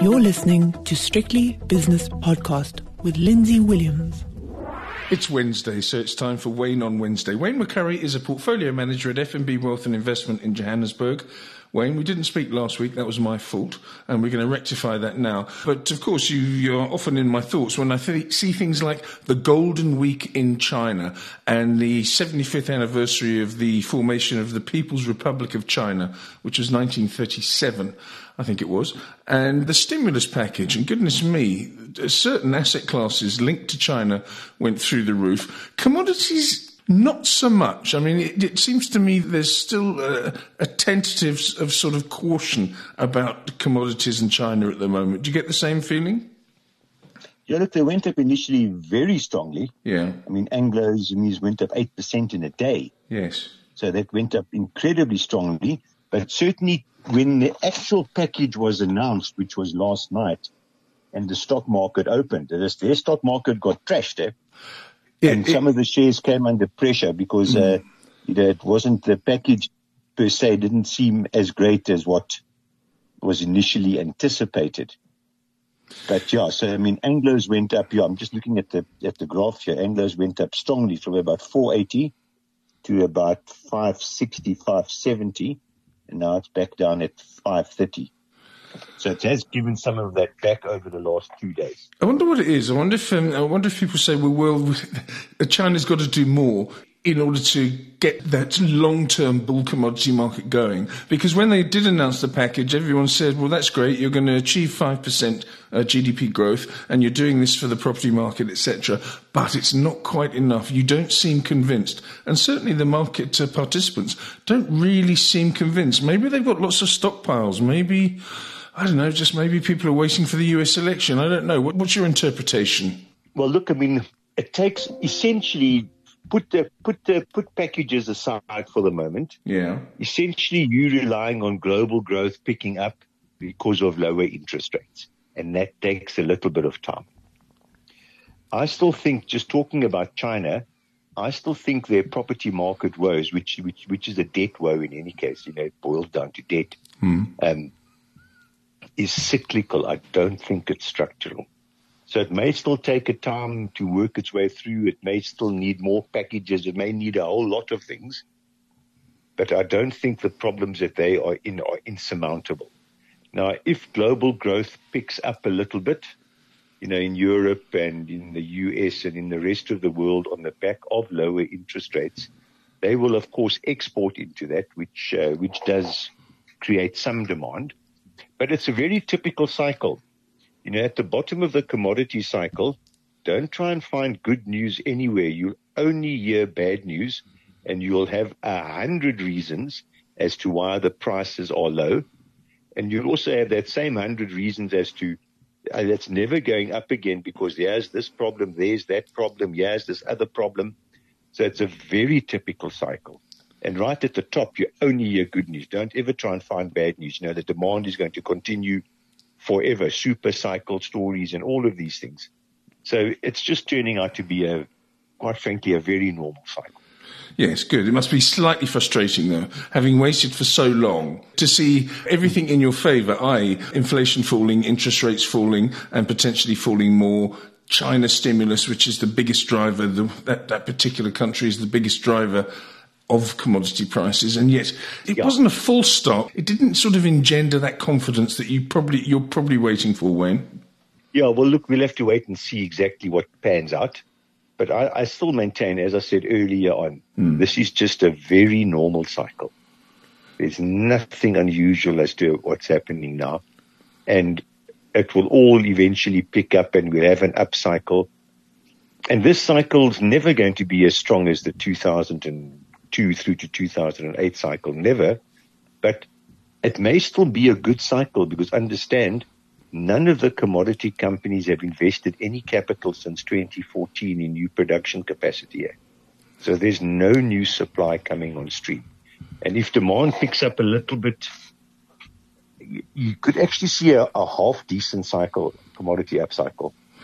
You're listening to Strictly Business Podcast with Lindsay Williams. It's Wednesday, so it's time for Wayne on Wednesday. Wayne McCurry is a portfolio manager at F&B Wealth and Investment in Johannesburg. Wayne, we didn't speak last week. That was my fault, and we're going to rectify that now. But, of course, you're often in my thoughts when I see things like the Golden Week in China and the 75th anniversary of the formation of the People's Republic of China, which was 1937, I think it was, and the stimulus package. And goodness me, certain asset classes linked to China went through the roof. Commodities, not so much. I mean, it seems to me there's still a tentative of sort of caution about commodities in China at the moment. Do you get the same feeling? Yeah, look, they went up initially very strongly. Yeah. I mean, Anglo's went up 8% in a day. Yes. So that went up incredibly strongly. But certainly when the actual package was announced, which was last night, and the stock market opened, their stock market got trashed, and some of the shares came under pressure because it wasn't the package per se didn't seem as great as what was initially anticipated. But yeah, so I mean, Anglo's went up. Yeah, I'm just looking at the graph here. Anglo's went up strongly from about 480 to about 560, 570, and now it's back down at 530. So it has given some of that back over the last 2 days. I wonder what it is. I wonder if people say, well, China's got to do more in order to get that long-term bull commodity market going. Because when they did announce the package, everyone said, well, that's great. You're going to achieve 5% GDP growth, and you're doing this for the property market, etc. But it's not quite enough. You don't seem convinced. And certainly the market participants don't really seem convinced. Maybe they've got lots of stockpiles. Maybe, I don't know, just maybe people are waiting for the US election. I don't know. What's your interpretation? Well, look, I mean, it takes essentially put packages aside for the moment. Yeah. Essentially, you're relying on global growth picking up because of lower interest rates, and that takes a little bit of time. I still think, just talking about China, I still think their property market woes, which is a debt woe in any case, it boils down to debt, is cyclical. I don't think it's structural. So it may still take a time to work its way through. It may still need more packages. It may need a whole lot of things. But I don't think the problems that they are in are insurmountable. Now, if global growth picks up a little bit, in Europe and in the US and in the rest of the world on the back of lower interest rates, they will, of course, export into that, which does create some demand. But it's a very typical cycle. At the bottom of the commodity cycle, don't try and find good news anywhere. You'll only hear bad news, and you'll have 100 reasons as to why the prices are low. And you'll also have that same 100 reasons as to that's never going up again because there's this problem, there's that problem, here's this other problem. So it's a very typical cycle. And right at the top, you only hear good news. Don't ever try and find bad news. The demand is going to continue forever, super cycle stories and all of these things. So it's just turning out to be quite frankly, a very normal cycle. Yes, good. It must be slightly frustrating, though, having waited for so long to see everything in your favour, i.e. inflation falling, interest rates falling, and potentially falling more. China stimulus, which is the biggest driver, that particular country is the biggest driver of commodity prices, and yet it wasn't a full stop. It didn't sort of engender that confidence that you're probably waiting for, Wayne. Yeah, well, look, we'll have to wait and see exactly what pans out. But I still maintain, as I said earlier on, this is just a very normal cycle. There's nothing unusual as to what's happening now. And it will all eventually pick up and we'll have an upcycle. And this cycle's never going to be as strong as the 2002 through to 2008 cycle, never. But it may still be a good cycle because understand, none of the commodity companies have invested any capital since 2014 in new production capacity. So there's no new supply coming on stream. And if demand picks up a little bit, you could actually see a half decent cycle, commodity upcycle.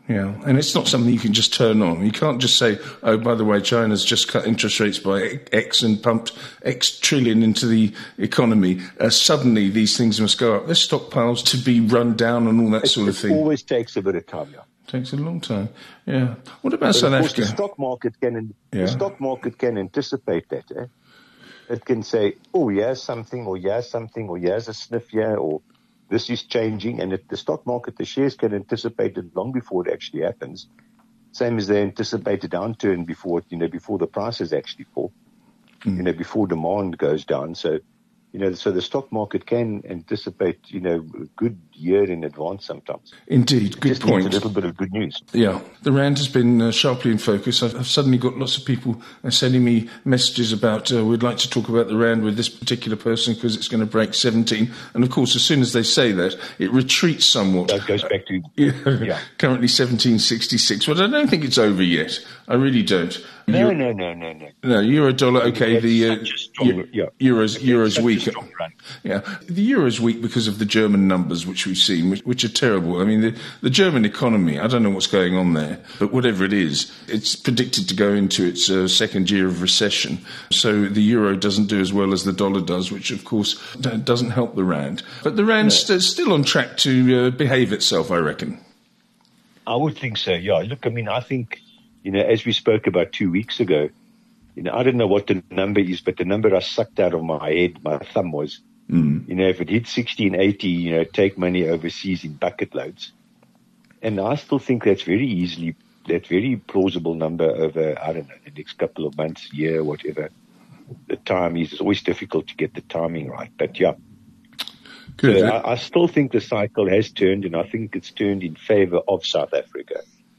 Yeah, and it's not something you can just turn on. You can't just say, oh, by the way, China's just cut interest rates by X and pumped X trillion into the economy. Suddenly these things must go up. There's stockpiles to be run down and all that sort of thing. It always takes a bit of time, yeah. Takes a long time, yeah. What about South Africa? The stock market can anticipate that. It can say, oh, here's something, or here's something, or here's a sniff here, or this is changing. And if the stock market, the shares can anticipate it long before it actually happens. Same as they anticipate a downturn before the prices actually fall, before demand goes down. So, so the stock market can anticipate, a good year in advance sometimes. Indeed, good point. A little bit of good news. Yeah, the rand has been sharply in focus. I've suddenly got lots of people sending me messages about we'd like to talk about the rand with this particular person because it's going to break 17. And of course, as soon as they say that, it retreats somewhat. That goes back to currently 17.66. Well, I don't think it's over yet. I really don't. No. No, euro dollar. Okay, euro's weak. Yeah, the euro's weak because of the German numbers which we've seen, which are terrible. I mean, the German economy. I don't know what's going on there, but whatever it is, it's predicted to go into its second year of recession. So the euro doesn't do as well as the dollar does, which of course doesn't help the rand. But the rand's still on track to behave itself, I reckon. I would think so. Yeah. Look, I mean, I think. As we spoke about 2 weeks ago, I don't know what the number is, but the number I sucked out of my thumb was, if it hit 1680, take money overseas in bucket loads. And I still think that's very plausible number over, I don't know, the next couple of months, year, whatever. The time is, it's always difficult to get the timing right, but yeah. Good. So I still think the cycle has turned, and I think it's turned in favor of South Africa.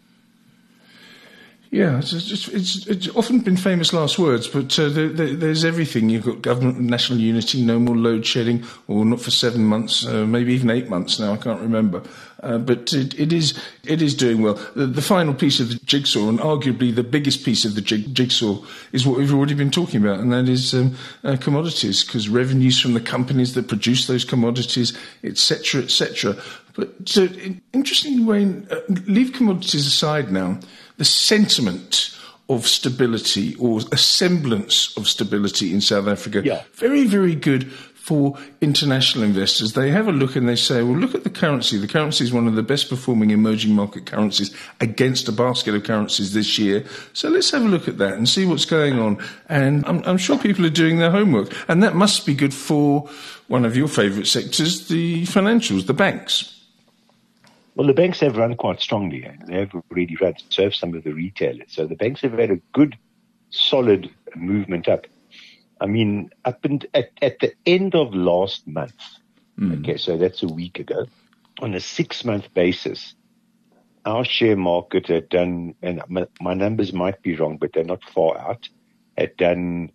Yeah, it's often been famous last words, but there's everything. You've got government and national unity, no more load shedding, or not for 7 months, maybe even 8 months now, I can't remember. But it is doing well. The final piece of the jigsaw, and arguably the biggest piece of the jigsaw, is what we've already been talking about, and that is commodities, because revenues from the companies that produce those commodities, etc., etc. But interestingly, Wayne, leave commodities aside now. The sentiment of stability, or a semblance of stability in South Africa, very, very good for international investors. They have a look and they say, well, look at the currency. The currency is one of the best performing emerging market currencies against a basket of currencies this year. So let's have a look at that and see what's going on. And I'm sure people are doing their homework. And that must be good for one of your favourite sectors, the financials, the banks. Well, the banks have run quite strongly. They have already run, so have some of the retailers. So the banks have had a good, solid movement up. I mean, at the end of last month, okay, so that's a week ago, on a 6-month basis, our share market had done, and my numbers might be wrong, but they're not far out, had done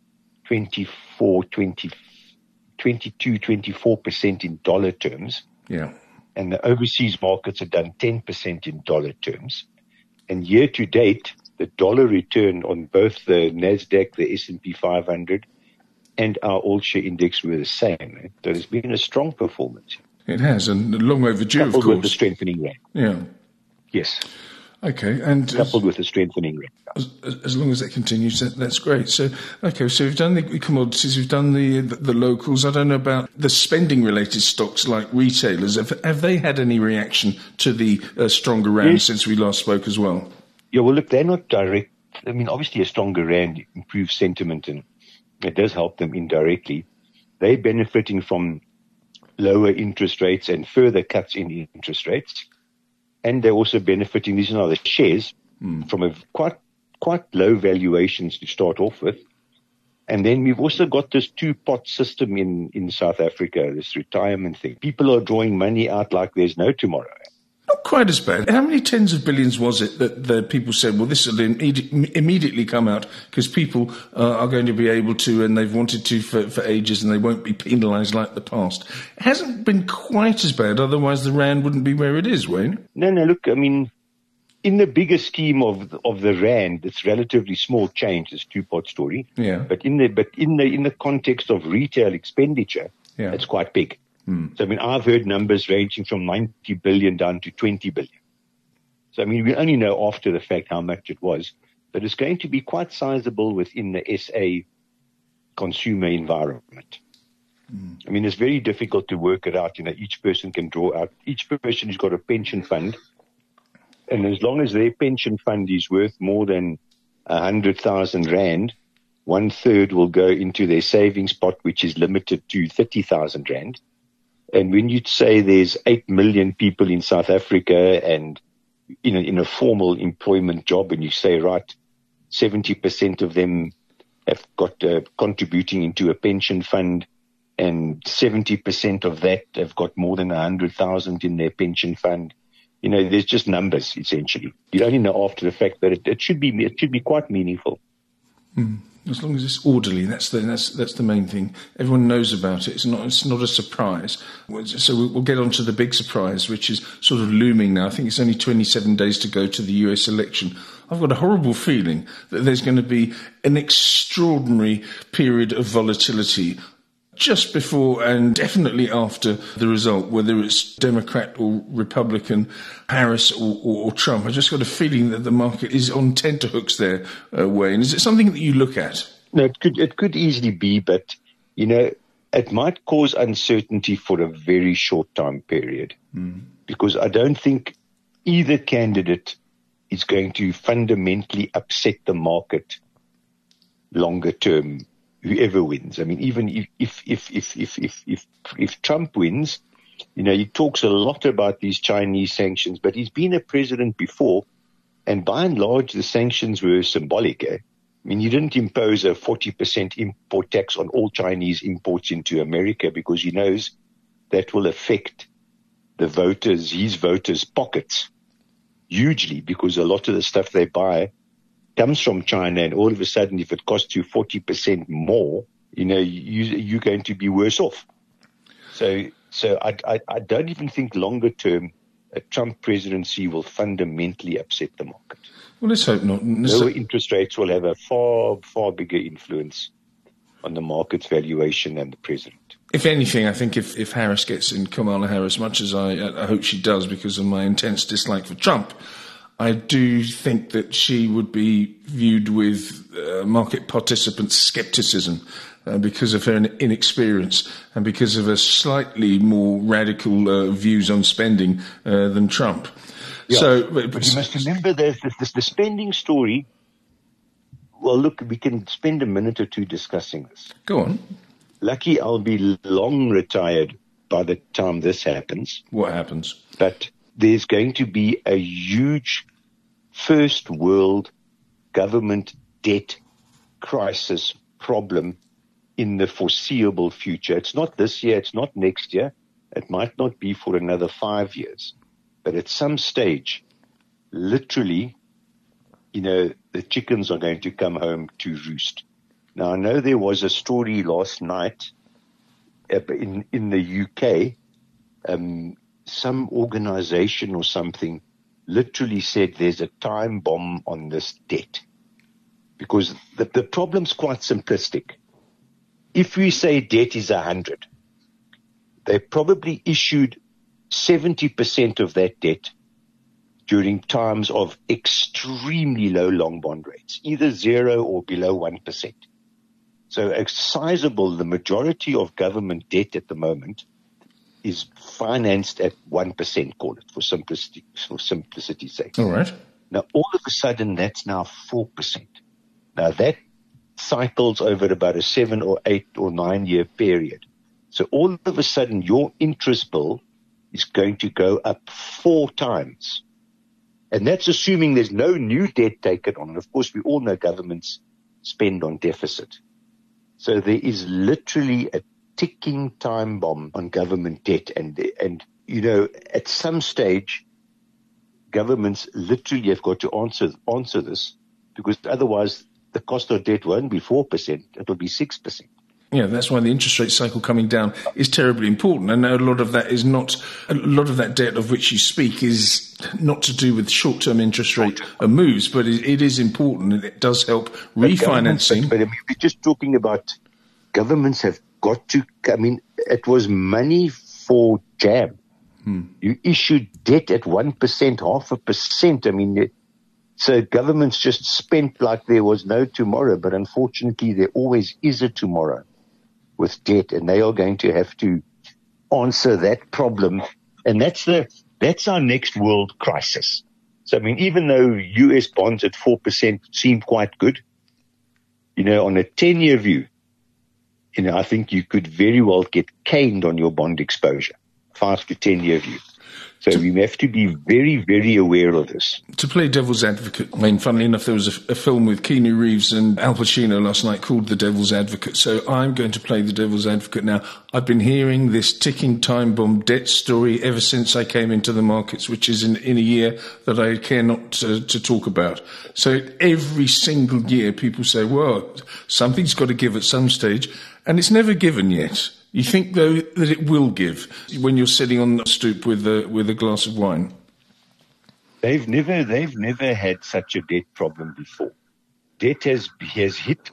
24% in dollar terms. Yeah. And the overseas markets have done 10% in dollar terms. And year to date, the dollar return on both the NASDAQ, the S&P 500, and our all-share index were the same. So there's been a strong performance. It has, and long overdue, of course. Coupled with the strengthening rand. Yeah. Yes. Okay, and coupled with the strengthening rand. As long as that continues, that's great. So, okay, so we've done the commodities, we've done the locals. I don't know about the spending-related stocks like retailers. Have they had any reaction to the stronger rand since we last spoke as well? Yeah, well, look, they're not direct. I mean, obviously, a stronger rand improves sentiment, and it does help them indirectly. They're benefiting from lower interest rates and further cuts in interest rates. And they're also benefiting, these are the shares, from a quite low valuations to start off with. And then we've also got this two-pot system in South Africa, this retirement thing. People are drawing money out like there's no tomorrow. Not quite as bad. How many tens of billions was it that the people said, well, this will immediately come out because people are going to be able to, and they've wanted to for ages, and they won't be penalised like the past. It hasn't been quite as bad, otherwise the rand wouldn't be where it is, Wayne. No, look, I mean, in the bigger scheme of the rand, it's relatively small change, this two-pot story. Yeah. But in the context of retail expenditure, it's quite big. So, I mean, I've heard numbers ranging from 90 billion down to 20 billion. So, I mean, we only know after the fact how much it was, but it's going to be quite sizable within the SA consumer environment. I mean, it's very difficult to work it out. Each person can draw out, each person who's got a pension fund, and as long as their pension fund is worth more than 100,000 Rand, 1/3 will go into their savings pot, which is limited to 30,000 Rand. And when you say there's 8 million people in South Africa and in a formal employment job, and you say, right, 70% of them have got contributing into a pension fund, and 70% of that have got more than 100,000 in their pension fund. There's just numbers, essentially. You only know after the fact that it should be quite meaningful. As long as it's orderly, that's the main thing. Everyone knows about it. It's not a surprise. So we'll get on to the big surprise, which is sort of looming now. I think it's only 27 days to go to the US election. I've got a horrible feeling that there's going to be an extraordinary period of volatility just before and definitely after the result, whether it's Democrat or Republican, Harris or Trump. I just got a feeling that the market is on tenterhooks there, Wayne. Is it something that you look at? No, it could easily be, but, it might cause uncertainty for a very short time period, because I don't think either candidate is going to fundamentally upset the market longer term. Whoever wins. I mean, even if Trump wins, he talks a lot about these Chinese sanctions, but he's been a president before, and by and large, the sanctions were symbolic. I mean, he didn't impose a 40% import tax on all Chinese imports into America because he knows that will affect his voters' pockets hugely, because a lot of the stuff they buy comes from China, and all of a sudden, if it costs you 40% more, you're going to be worse off. So I don't even think longer term a Trump presidency will fundamentally upset the market. Well, let's hope not. Lower interest rates will have a far, far bigger influence on the market's valuation than the president. If anything, I think if Harris gets in, Kamala Harris, much as I hope she does because of my intense dislike for Trump, I do think that she would be viewed with market participants' scepticism because of her inexperience and because of her slightly more radical views on spending than Trump. Yeah, so, but you must remember the spending story. Well, look, we can spend a minute or two discussing this. Go on. Lucky I'll be long retired by the time this happens. What happens? But there's going to be a huge first world government debt crisis problem in the foreseeable future. It's not this year. It's not next year. It might not be for another 5 years. But at some stage, literally, the chickens are going to come home to roost. Now, I know there was a story last night in the UK, some organization or something literally said there's a time bomb on this debt. Because the problem's quite simplistic. If we say debt is 100, they probably issued 70% of that debt during times of extremely low long bond rates, either 0 or below 1%. So the majority of government debt at the moment is financed at 1%, call it, for simplicity's sake. All right. Now, all of a sudden, that's now 4%. Now, that cycles over about a 7 or 8 or 9 year period. So all of a sudden, your interest bill is going to go up 4 times. And that's assuming there's no new debt taken on. And of course, we all know governments spend on deficit. So there is literally a ticking time bomb on government debt. And at some stage, governments literally have got to answer this, because otherwise the cost of debt won't be 4%, it'll be 6%. Yeah, that's why the interest rate cycle coming down is terribly important. I know a lot of that debt of which you speak is not to do with short-term interest rate moves, but it is important, and it does help refinancing. But I mean, we're just talking about governments have got to, it was money for jam. You issued debt at 1%, 0.5%. I mean, so governments just spent like there was no tomorrow, but unfortunately there always is a tomorrow with debt, and they are going to have to answer that problem. And that's our next world crisis. So, I mean, even though US bonds at 4% seem quite good, on a 10-year view, I think you could very well get caned on your bond exposure, 5 to 10-year view. So we have to be very, very aware of this. To play devil's advocate, I mean, funnily enough, there was a film with Keanu Reeves and Al Pacino last night called The Devil's Advocate. So I'm going to play the devil's advocate now. I've been hearing this ticking time bomb debt story ever since I came into the markets, which is in a year that I care not to talk about. So every single year people say, well, something's got to give at some stage, and it's never given yet. You think, though, that it will give when you're sitting on the stoop with a glass of wine? They've never had such a debt problem before. Debt has hit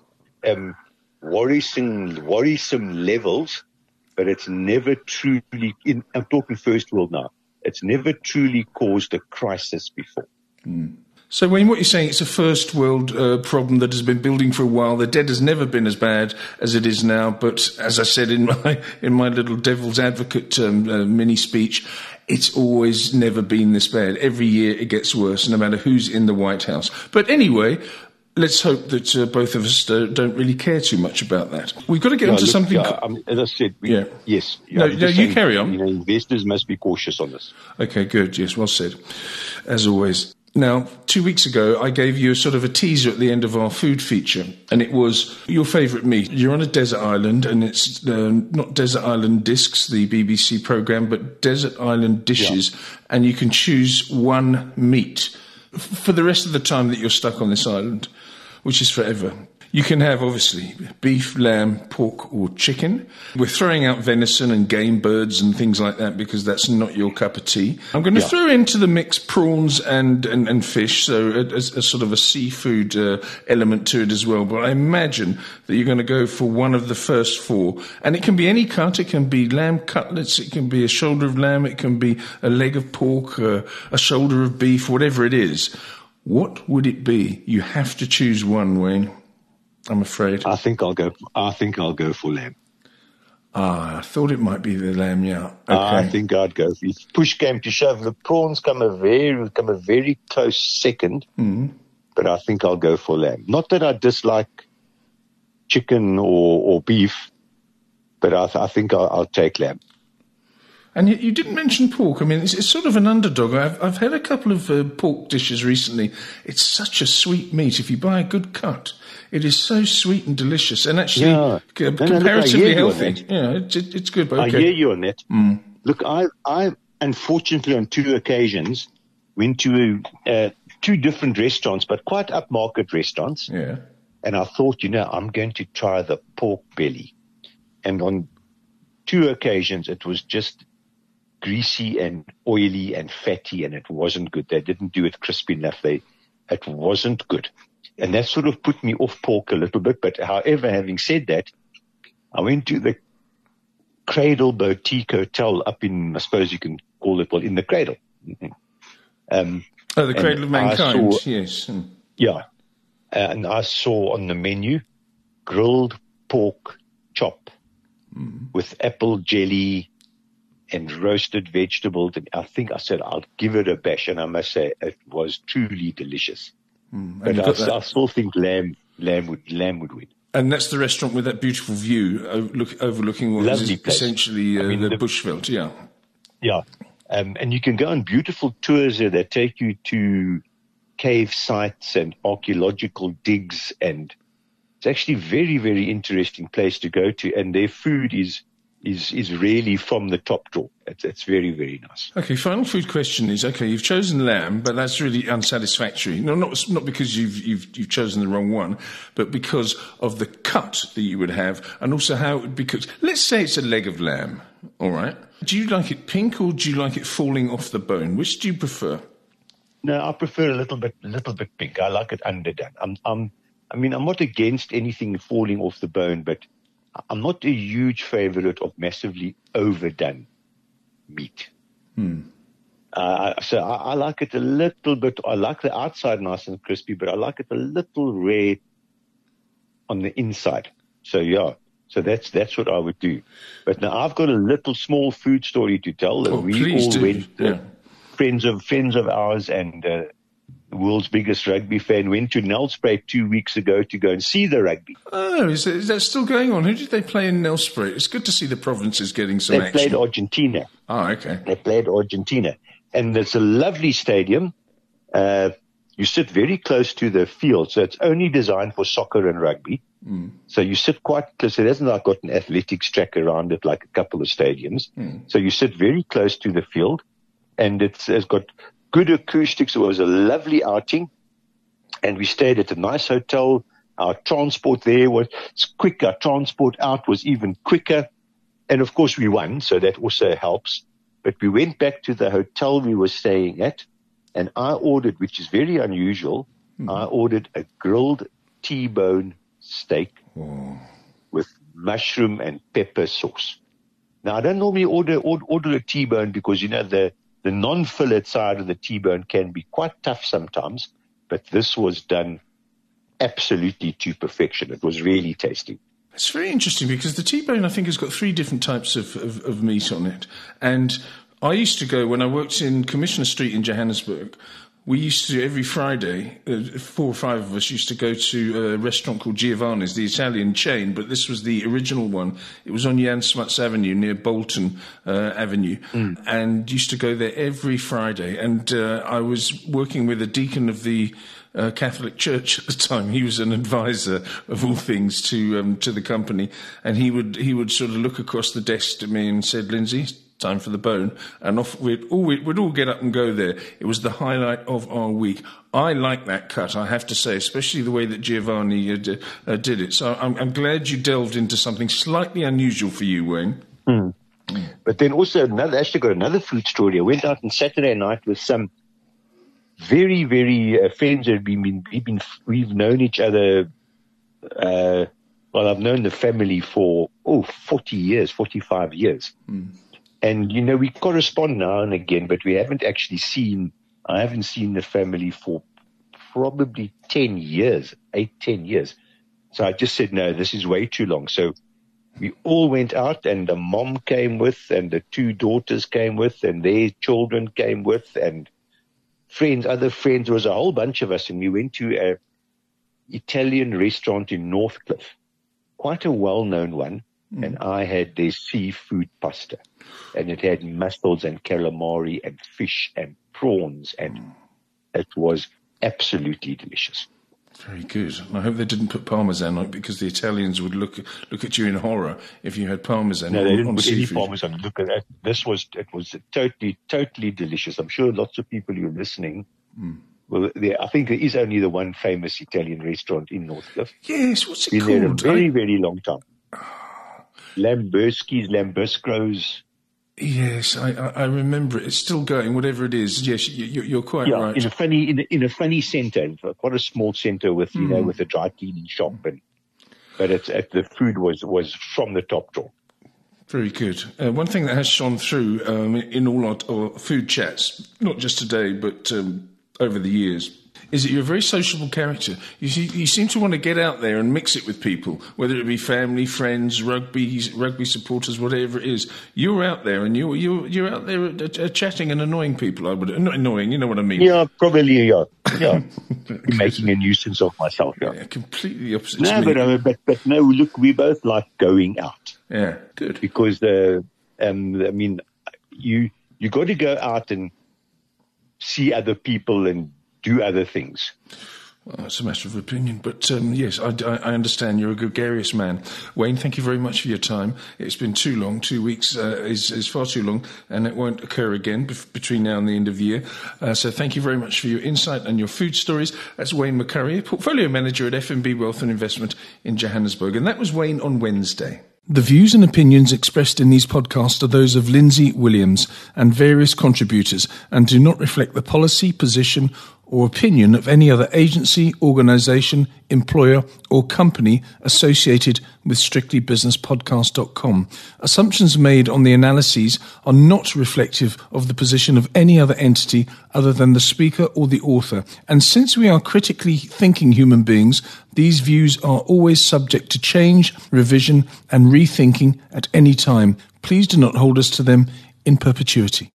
worrisome levels, but it's never truly, I'm talking first world now, it's never truly caused a crisis before. So, Wayne, what you're saying, it's a first world problem that has been building for a while. The debt has never been as bad as it is now. But as I said in my little devil's advocate mini speech, it's always never been this bad. Every year it gets worse, no matter who's in the White House. But anyway, let's hope that both of us don't really care too much about that. We've got to get onto something. As I said, yes. No, you carry on. Investors must be cautious on this. Okay, good. Yes, well said. As always. Now, 2 weeks ago, I gave you a sort of a teaser at the end of our food feature, and it was your favourite meat. You're on a desert island, and it's not Desert Island Discs, the BBC programme, but Desert Island Dishes, and you can choose one meat for the rest of the time that you're stuck on this island, which is forever. You can have, obviously, beef, lamb, pork or chicken. We're throwing out venison and game birds and things like that because that's not your cup of tea. I'm going to throw into the mix prawns and fish, so a sort of a seafood element to it as well. But I imagine that you're going to go for one of the first four. And it can be any cut. It can be lamb cutlets. It can be a shoulder of lamb. It can be a leg of pork, a shoulder of beef, whatever it is. What would it be? You have to choose one, Wayne. I'm afraid. I think I'll go for lamb. I thought it might be the lamb. Yeah. Okay. I think I'd go. If push came to shove, the prawns come a very close second. But I think I'll go for lamb. Not that I dislike chicken or beef, but I think I'll take lamb. And you didn't mention pork. I mean, it's sort of an underdog. I've had a couple of pork dishes recently. It's such a sweet meat. If you buy a good cut, it is so sweet and delicious, and actually comparatively healthy. Yeah, it's good. But okay. I hear you on that. Look, I unfortunately on 2 occasions went to 2 different restaurants, but quite upmarket restaurants. Yeah. And I thought, I'm going to try the pork belly. And on 2 occasions, it was just greasy and oily and fatty, and it wasn't good. They didn't do it crispy enough. It wasn't good. And that sort of put me off pork a little bit. But however, having said that, I went to the Cradle Boutique Hotel up in, I suppose you can call it, in the Cradle. The Cradle of Mankind, yes. Yeah. And I saw on the menu grilled pork chop with apple jelly and roasted vegetables. And I think I said, I'll give it a bash. And I must say, it was truly delicious. But I still think lamb would win. And that's the restaurant with that beautiful view overlooking what is essentially the Bushveld, yeah. Yeah. And you can go on beautiful tours there that take you to cave sites and archaeological digs, and it's actually a very, very interesting place to go to, and their food is really from the top drawer. It's very, very nice. Okay, final food question is, okay, you've chosen lamb, but that's really unsatisfactory. No, not because you've chosen the wrong one, but because of the cut that you would have, and also how it would be cooked. Let's say it's a leg of lamb, all right? Do you like it pink or do you like it falling off the bone? Which do you prefer? No, I prefer a little bit pink. I like it underdone. I'm not against anything falling off the bone, but I'm not a huge favorite of massively overdone meat. So I like it a little bit. I like the outside nice and crispy, but I like it a little rare on the inside. So so that's what I would do. But now I've got a little small food story to tell. Please do. Friends of ours and the world's biggest rugby fan went to Nelspruit 2 weeks ago to go and see the rugby. Oh, is that still going on? Who did they play in Nelspruit? It's good to see the provinces getting some action. They played Argentina. Oh, okay. They played Argentina. And it's a lovely stadium. You sit very close to the field, so it's only designed for soccer and rugby. So you sit quite close. It hasn't got an athletics track around it like a couple of stadiums. So you sit very close to the field, and it's got good acoustics. It was a lovely outing, and we stayed at a nice hotel. Our transport there was quick. Our transport out was even quicker. And of course we won, so that also helps. But we went back to the hotel we were staying at, and I ordered, which is very unusual, I ordered a grilled T-bone steak with mushroom and pepper sauce. Now, I don't normally order a T-bone because, the non-fillet side of the T-bone can be quite tough sometimes, but this was done absolutely to perfection. It was really tasty. It's very interesting because the T-bone, I think, has got 3 different types of meat on it. And I used to go, when I worked in Commissioner Street in Johannesburg, we used to, every Friday, 4 or 5 of us used to go to a restaurant called Giovanni's, the Italian chain, but this was the original one. It was on Jan Smuts Avenue near Bolton Avenue, and used to go there every Friday. And I was working with a deacon of the Catholic Church at the time. He was an advisor of all things to the company, and he would sort of look across the desk to me and said, "Lindsay, time for the bone," and off we'd all get up and go there. It was the highlight of our week. I like that cut, I have to say, especially the way that Giovanni did it. So I'm glad you delved into something slightly unusual for you, Wayne. But then also actually got another food story. I went out on Saturday night with some very, very friends that we've known each other. I've known the family for 40 years, 45 years. And, we correspond now and again, but we haven't actually I haven't seen the family for probably 10 years, 10 years. So I just said, no, this is way too long. So we all went out, and the mom came with, and the 2 daughters came with, and their children came with, and other friends. There was a whole bunch of us, and we went to an Italian restaurant in Northcliffe, quite a well-known one, and I had their seafood pasta, and it had mussels and calamari and fish and prawns, and it was absolutely delicious. Very good. I hope they didn't put parmesan on it, because the Italians would look at you in horror if you had parmesan. No, they didn't on put seafood. any parmesan. Look at that. It was totally delicious. I'm sure lots of people who are listening. Well, I think there is only the one famous Italian restaurant in Northcliffe. Yes, what's it been called? There a very, very long time. Lambrusco's. Yes, I remember it. It's still going, whatever it is. Yes, you're quite right. In a funny centre, quite a small centre with with a dry cleaning shop, but the food was from the top drawer. Very good. One thing that has shone through in all our food chats, not just today but over the years, is that you're a very sociable character. You seem to want to get out there and mix it with people, whether it be family, friends, rugby supporters, whatever it is. You're out there, and you're out there chatting and annoying people. Not annoying, you know what I mean? Yeah, probably. Yeah. Making a nuisance of myself. Yeah, completely opposite. No, but no. Look, we both like going out. Yeah, good. Because you got to go out and see other people and do other things. Well, it's a matter of opinion, but yes, I understand. You're a gregarious man. Wayne, thank you very much for your time. It's been too long. 2 weeks is far too long, and it won't occur again between now and the end of the year. So thank you very much for your insight and your food stories. That's Wayne McCurry, Portfolio Manager at FNB Wealth and Investment in Johannesburg. And that was Wayne on Wednesday. The views and opinions expressed in these podcasts are those of Lindsay Williams and various contributors, and do not reflect the policy, position or opinion of any other agency, organisation, employer or company associated with strictlybusinesspodcast.com. Assumptions made on the analyses are not reflective of the position of any other entity other than the speaker or the author. And since we are critically thinking human beings, these views are always subject to change, revision and rethinking at any time. Please do not hold us to them in perpetuity.